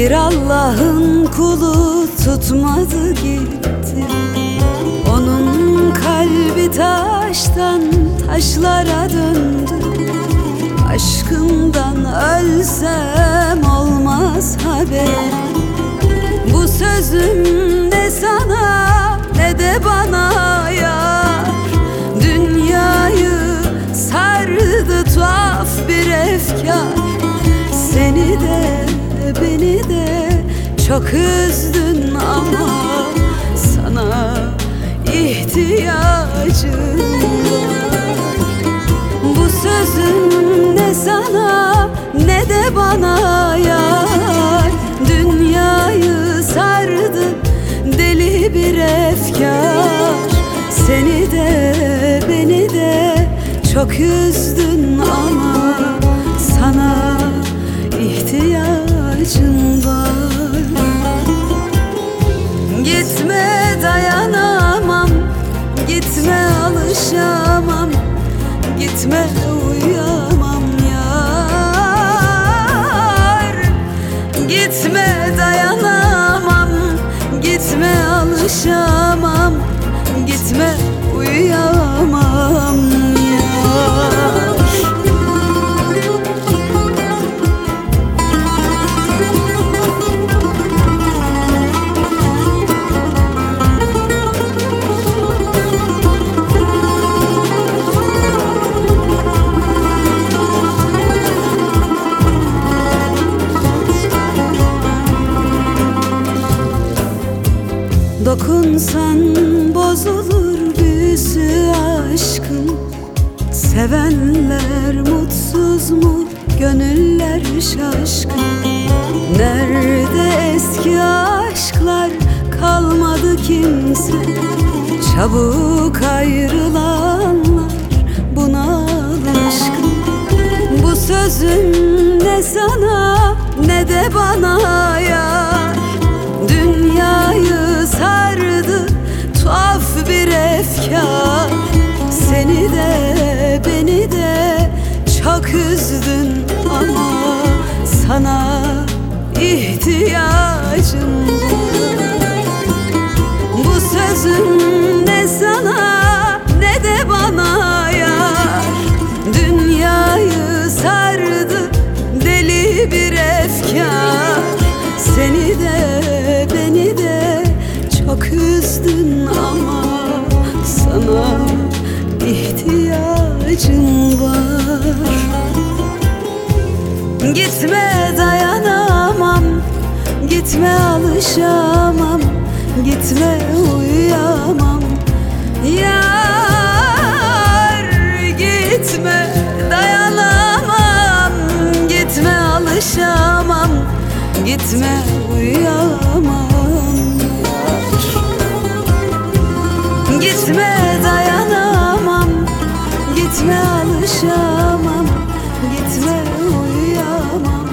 Bir Allah'ın kulu tutmadı gitti. Onun kalbi taştan taşlara döndü. Aşkımdan ölsem olmaz haber. Bu sözüm ne sana ne de bana yar. Dünyayı sardı tuhaf bir efkar. Seni de beni de çok üzdün ama sana ihtiyacım var. Bu sözüm ne sana ne de bana yar. Dünyayı sardı deli bir efkar. Seni de beni de çok üzdün ama sana ihtiyacım var. Gitme dayanamam, gitme alışamam, gitme uyuyamam yar. Gitme dayanamam, gitme alışamam, gitme uyuyamam yar. Dokunsan bozulur büyüsü aşkın. Sevenler mutsuz mu, gönüller şaşkın. Nerede eski aşklar, kalmadı kimse. Çabuk ayrılanlar buna alışkın. Bu sözüm ne sana ne de bana yar. Dünyayı sardı tuhaf bir efkar. Seni de beni de çok üzdün ama sana ihtiyacım var. Bu sözüm ne sana ne de bana yar. Dünyayı sardı deli bir efkar. Seni de beni de çok üzdün ama sana ihtiyacım var. Gitme dayanamam, gitme alışamam, gitme uyuyamam yar. Gitme dayanamam, gitme alışamam, gitme uyuyamam yar. Gitme dayanamam, gitme alışamam, gitme uyuyamam.